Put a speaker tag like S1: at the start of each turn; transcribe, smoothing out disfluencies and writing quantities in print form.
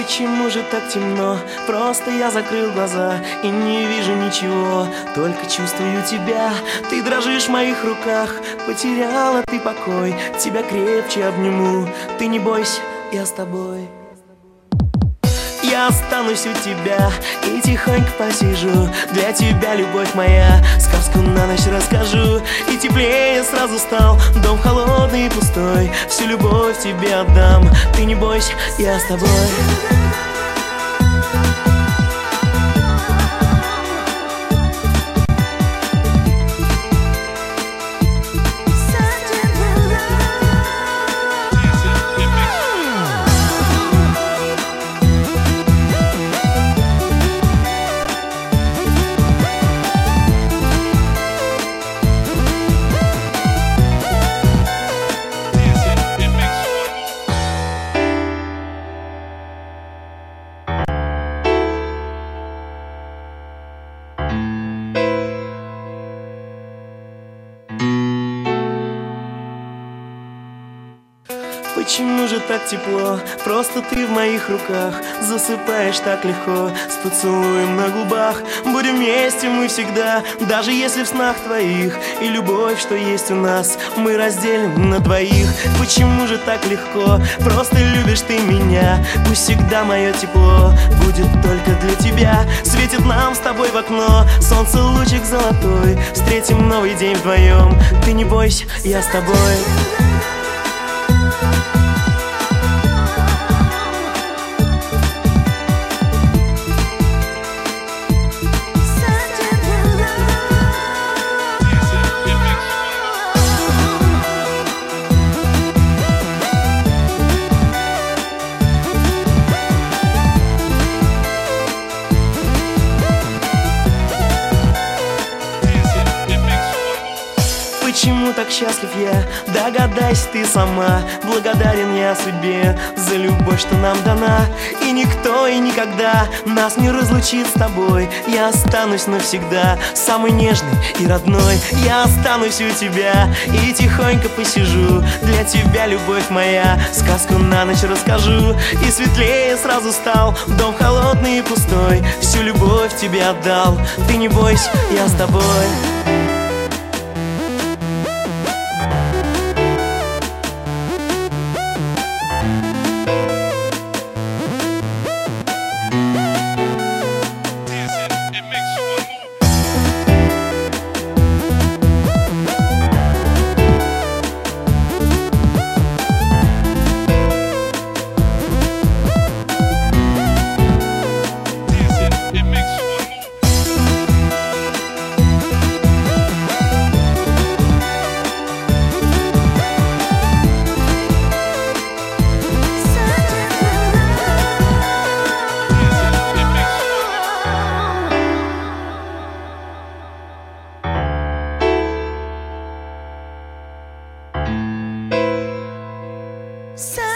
S1: Почему же так темно? Просто я закрыл глаза и не вижу ничего, только чувствую тебя. Ты дрожишь в моих руках, потеряла ты покой. Тебя крепче обниму, ты не бойся, я с тобой. Я останусь у тебя и тихонько посижу. Для тебя, любовь моя, сказку на ночь расскажу. И теплее сразу стал дом холодный и пустой. Всю любовь тебе отдам, ты не бойся, я с тобой. Почему же так тепло? Просто ты в моих руках. Засыпаешь так легко, с поцелуем на губах. Будем вместе мы всегда, даже если в снах твоих. И любовь, что есть у нас, мы разделим на двоих. Почему же так легко? Просто любишь ты меня. Пусть всегда мое тепло будет только для тебя. Светит нам с тобой в окно солнце, лучик золотой. Встретим новый день вдвоем. Ты не бойся, я с тобой. Почему так счастлив я? Догадайся ты сама. Благодарен я судьбе за любовь, что нам дана. И никто и никогда нас не разлучит с тобой. Я останусь навсегда, самый нежный и родной. Я останусь у тебя и тихонько посижу. Для тебя, любовь моя, сказку на ночь расскажу. И светлее сразу стал дом холодный и пустой. Всю любовь тебе отдал, ты не бойся, я с тобой.
S2: So